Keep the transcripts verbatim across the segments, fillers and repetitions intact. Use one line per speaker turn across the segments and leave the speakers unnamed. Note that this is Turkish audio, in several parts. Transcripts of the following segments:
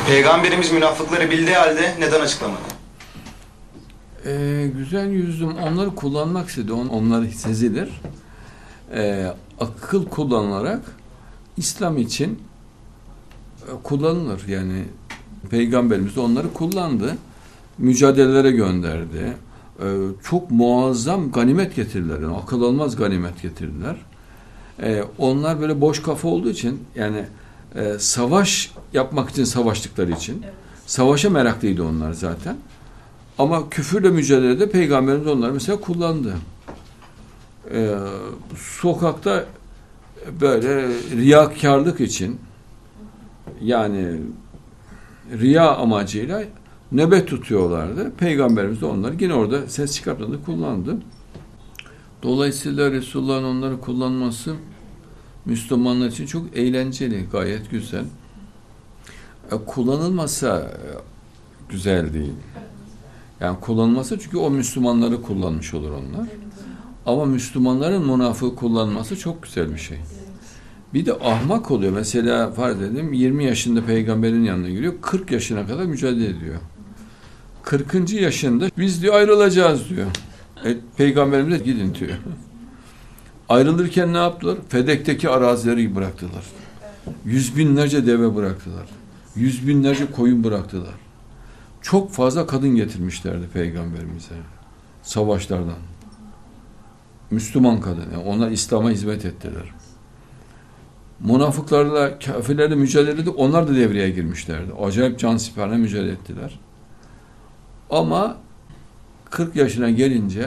Peygamberimiz münafıkları bildiği halde neden açıklamadı?
Ee, güzel yüzüm onları kullanmak istedi. On, onları sezilir. Ee, akıl kullanılarak İslam için e, kullanılır. Yani Peygamberimiz de onları kullandı. Mücadelelere gönderdi. Ee, çok muazzam ganimet getirdiler. Yani akıl almaz ganimet getirdiler. Ee, onlar böyle boş kafa olduğu için, yani e, savaş yapmak için savaştıkları için, evet. Savaşa meraklıydı onlar zaten. Ama küfürle mücadelede Peygamberimiz onları mesela kullandı. Ee, sokakta böyle riyakarlık için, yani riya amacıyla nöbet tutuyorlardı. Peygamberimiz de onları yine orada ses çıkartmadı, kullandı. Dolayısıyla Resulullah'ın onları kullanması Müslümanlar için çok eğlenceli, gayet güzel. E, kullanılmasa güzel değil. Yani kullanılması, çünkü o Müslümanları kullanmış olur onlar. Ama Müslümanların münafığı kullanması çok güzel bir şey. Bir de ahmak oluyor. Mesela farz edelim yirmi yaşında peygamberin yanına giriyor. kırk yaşına kadar mücadele ediyor. kırkıncı yaşında biz diyor ayrılacağız diyor. E, Peygamberimize gidin diyor. Ayrılırken ne yaptılar? Fedek'teki arazileri bıraktılar. Yüz binlerce deve bıraktılar. Yüz binlerce koyun bıraktılar. Çok fazla kadın getirmişlerdi Peygamberimize. Savaşlardan. Müslüman kadın. Yani onlar İslam'a hizmet ettiler. Münafıklarla, kafirlerle mücadelede onlar da devreye girmişlerdi. Acayip cansiperane mücadele ettiler. Ama kırk yaşına gelince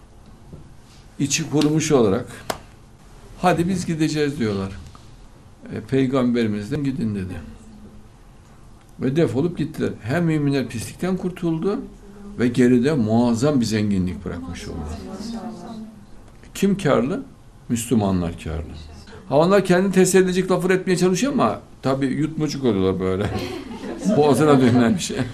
içi kurumuş olarak hadi biz gideceğiz diyorlar. E, Peygamberimizden gidin dedi. Ve defolup gittiler. Hem müminler pislikten kurtuldu ve geride muazzam bir zenginlik bırakmış oldu. Kim kârlı? Müslümanlar kârlı. Ha, onlar kendini teselli edecek lafır etmeye çalışıyor ama tabii yutmucuk oluyorlar böyle. Boğazına dönülen bir şey.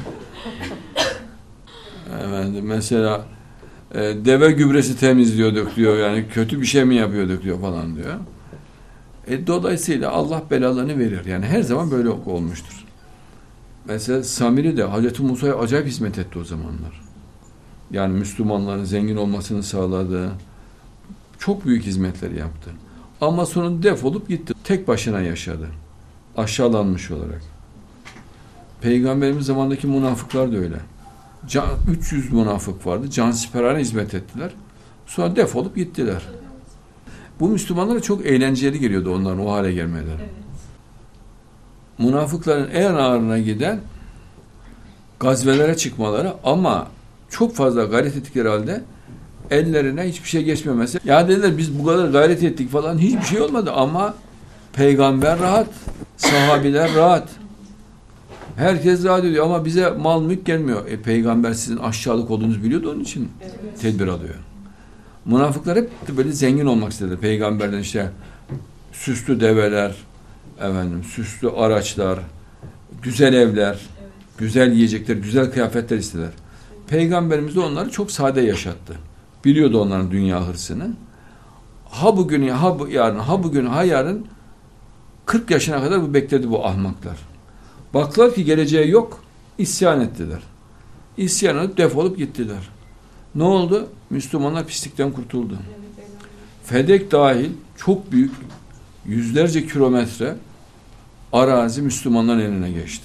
Efendim, mesela e, deve gübresi temizliyorduk diyor, yani kötü bir şey mi yapıyorduk diyor falan diyor. E, dolayısıyla Allah belalarını verir. Yani her zaman böyle olmuştur. Mesela Samiri de Hazreti Musa'ya acayip hizmet etti o zamanlar. Yani Müslümanların zengin olmasını sağladı. Çok büyük hizmetleri yaptı. Ama sonra defolup gitti. Tek başına yaşadı. Aşağılanmış olarak. Peygamberimiz zamandaki münafıklar da öyle. Can, üç yüz münafık vardı. Cansiperane hizmet ettiler. Sonra defolup gittiler. Bu Müslümanlara çok eğlenceli geliyordu onların o hale gelmeleri. Evet. Münafıkların en ağırına giden gazvelere çıkmaları, ama çok fazla gayret ettikleri halde ellerine hiçbir şey geçmemesi. Ya dediler biz bu kadar gayret ettik falan, hiçbir şey olmadı ama peygamber rahat, sahabiler rahat. Herkes rahat ediyor ama bize mal mülk gelmiyor. E, peygamber sizin aşağılık olduğunuzu biliyordu, onun için evet. Tedbir alıyor. Münafıklar hep böyle zengin olmak istedi. Peygamberden işte süslü develer, efendim, süslü araçlar, güzel evler, evet. Güzel yiyecekler, güzel kıyafetler istediler. Peygamberimiz de onları çok sade yaşattı. Biliyordu onların dünya hırsını. Ha bugün, ha bu yarın, ha bugün, ha yarın kırk yaşına kadar bu bekledi bu ahmaklar. Baktılar ki geleceği yok, isyan ettiler. İsyan edip defolup gittiler. Ne oldu? Müslümanlar pislikten kurtuldu. Fedek dahil çok büyük, yüzlerce kilometre arazi Müslümanların eline geçti.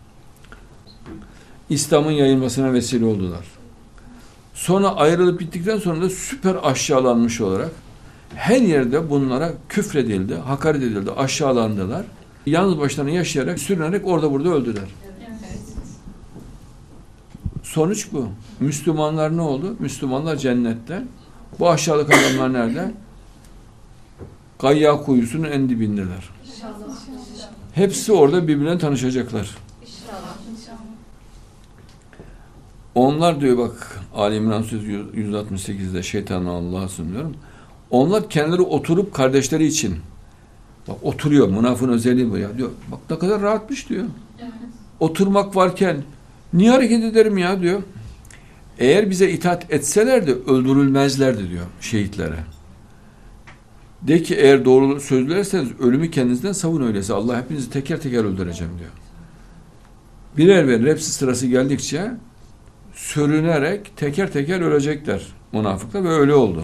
İslam'ın yayılmasına vesile oldular. Sonra ayrılıp gittikten sonra da süper aşağılanmış olarak her yerde bunlara küfredildi, hakaret edildi, aşağılandılar. Yalnız başlarına yaşayarak, sürünerek orada burada öldüler. Evet. Sonuç bu. Müslümanlar ne oldu? Müslümanlar cennette. Bu aşağılık adamlar nerede? Gayya kuyusunun en dibindeler. İnşallah. Hepsi orada birbirine tanışacaklar. İnşallah. Onlar diyor bak, Ali İmran Sözü yüz altmış sekizde şeytanı Allah'a sunuyorum. Onlar kendileri oturup kardeşleri için, bak oturuyor, münafığın özelliği bu ya diyor. Bak ne kadar rahatmış diyor. Evet. Oturmak varken niye hareket ederim ya diyor. Eğer bize itaat etselerdi öldürülmezlerdi diyor şehitlere. De ki eğer doğru sözlerseniz ölümü kendinizden savun öyleyse. Allah hepinizi teker teker öldüreceğim diyor. Birer birer hepsi sırası geldikçe sürünerek teker teker ölecekler münafıklar ve öyle oldu.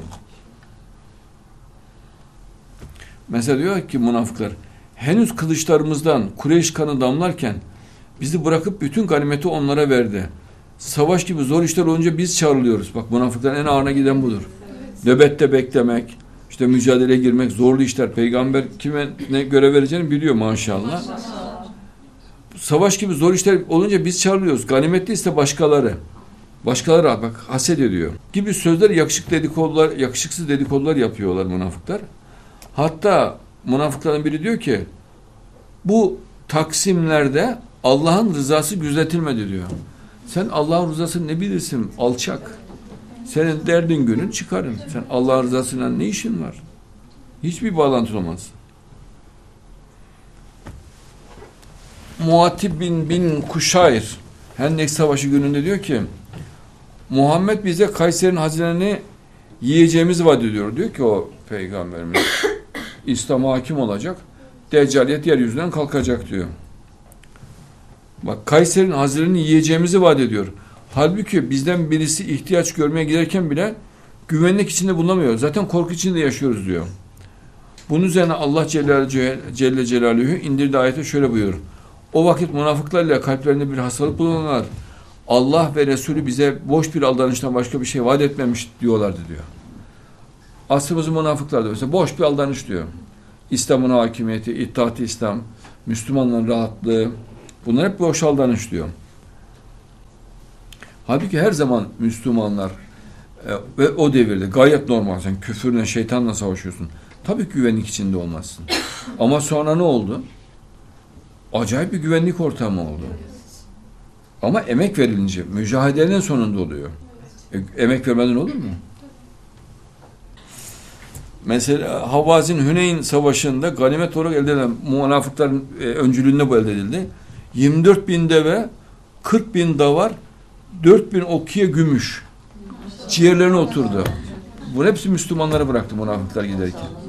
Mesela diyor ki münafıklar, henüz kılıçlarımızdan Kureyş kanı damlarken bizi bırakıp bütün ganimeti onlara verdi. Savaş gibi zor işler olunca biz çağrılıyoruz. Bak, münafıkların en ağırına giden budur. Evet. Nöbette beklemek, işte mücadeleye girmek, zorlu işler. Peygamber kime ne görev vereceğini biliyor maşallah. maşallah. Savaş gibi zor işler olunca biz çağrılıyoruz. Ganimetli ise başkaları. Başkaları bak haset ediyor. Gibi sözler, yakışık dedikodular, yakışıksız dedikodular yapıyorlar münafıklar. Hatta münafıkların biri diyor ki, bu taksimlerde Allah'ın rızası gözetilmedi diyor. Sen Allah'ın rızasını ne bilirsin alçak. Senin derdin günün çıkarın. Sen Allah'ın rızasıyla ne işin var? Hiçbir bağlantı olmaz. Muatib bin bin Kuşayr Hendek Savaşı gününde diyor ki, Muhammed bize Kayser'in hazinelerini yiyeceğimizi vaat ediyor. Diyor ki o peygamberimiz İslam'a hakim olacak. Deccaliyet yeryüzünden kalkacak diyor. Bak, Kayser'in hazinelerini yiyeceğimizi vaat ediyor. Halbuki bizden birisi ihtiyaç görmeye giderken bile güvenlik içinde bulunamıyor. Zaten korku içinde yaşıyoruz diyor. Bunun üzerine Allah Celle, Celle Celaluhu indirdiği ayette şöyle buyuruyor. O vakit münafıklarla kalplerinde bir hastalık bulunanlar Allah ve Resulü bize boş bir aldanıştan başka bir şey vaat etmemiş diyorlardı diyor. Aslımızın münafıklar da mesela boş bir aldanış diyor. İslam'ın hakimiyeti, İttihat-ı İslam, Müslümanların rahatlığı, bunlar hep boş aldanış diyor. Halbuki her zaman Müslümanlar e, ve o devirde gayet normal. Sen küfürle, şeytanla savaşıyorsun. Tabii ki güvenlik içinde olmazsın. Ama sonra ne oldu? Acayip bir güvenlik ortamı oldu. Ama emek verilince, mücadelenin sonunda oluyor. E, emek vermeden olur mu? Mesela Havazin Hüneyn Savaşı'nda ganimet olarak elde edilen münafıkların e, öncülüğünde bu elde edildi. yirmi dört bin deve, kırk bin davar, dört bin okkiye gümüş. Ciğerlerine oturdu. Bu hepsi Müslümanlara bıraktı münafıklar giderken.